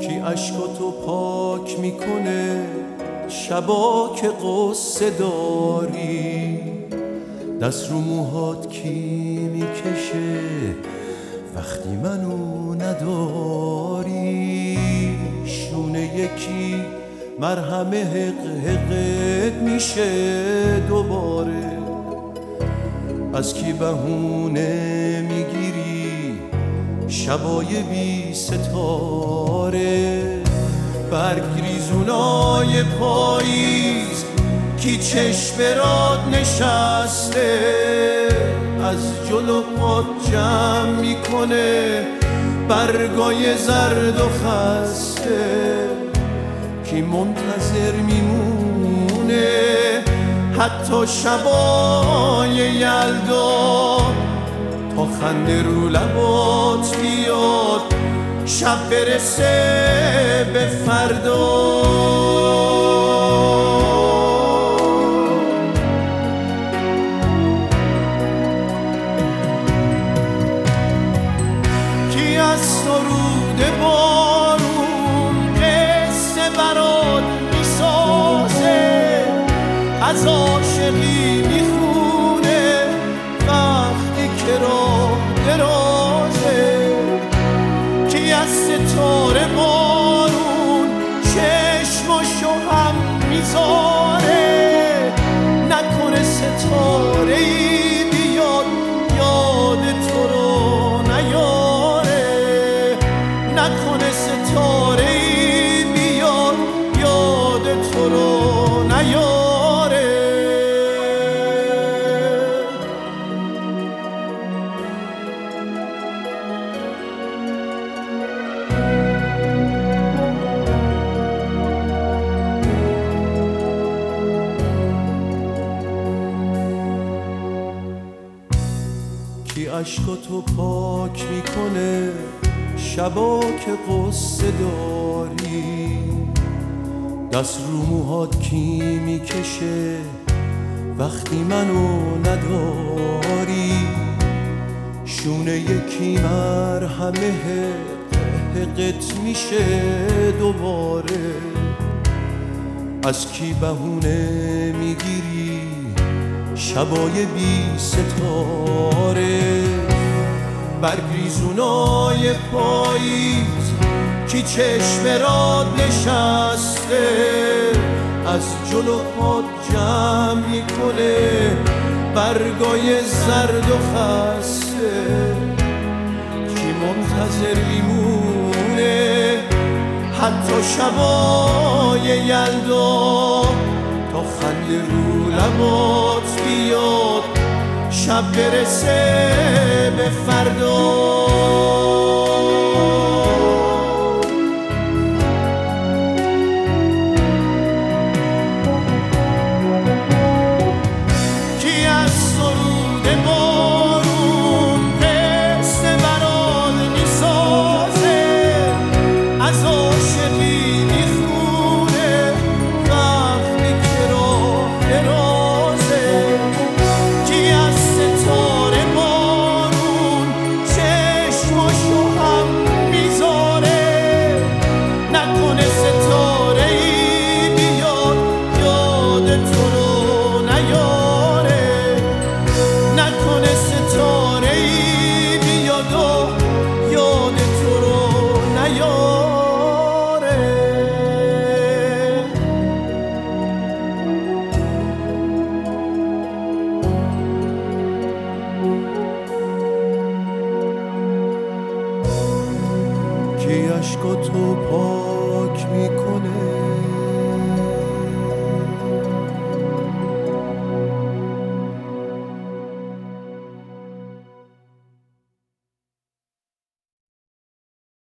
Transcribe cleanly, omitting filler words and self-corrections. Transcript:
کی اشکاتو پاک میکنه شبا که قصه داری؟ دست رو موهات کی میکشه وقتی منو نداری؟ شونه یکی مرهم حقت میشه دوباره؟ از کی بهونه میگیری شبای بی ستاره؟ برگ ریزونای پاییز کی چشم برات نشسته از جلو پات جمع میکنه برگای زرد و خسته؟ کی منتظر میمونه حتی شبای یلدا تا خنده رو لبات بیاد شب برسه به فردا؟ کی از سرود بارون قصه برات میسازه از عاشقی میخونه وقتی که راه درازه؟ کی از ستاره بارون چشماشو هم میذاره نکنه ستاره ای بیاد یاد تو رو نیاره؟ نکنه ستاره ای بیاد یاد تو رو نیاره؟ کی اشکاتو پاک میکنه شبا که قصه داری؟ دست رو موهات کی میکشه وقتی منو نداری؟ شونه یکی مرهمه حقت میشه دوباره؟ از کی بهونه میگیری شبای بی ستاره؟ برگ ریزونای پاییز کی چشم برات نشسته از جلو پات جمع میکنه برگای زرد و خسته؟ کی منتظر میمونه حتی شبای یلدا تا خنده رو لبات بیاد شب برسه به فردا؟ کی از سرود بارون قصه برات میسازه از عاشقی میخونه وقتی که راه درازه؟ کی از ستاره بارون چشماشو هم میذاره نکنه ستاره ای بیاد یاد تو رو نیاره؟ نکنه ستاره ای بیاد و یاد تو رو نیاره؟ کی اشکاتو پاک میکنه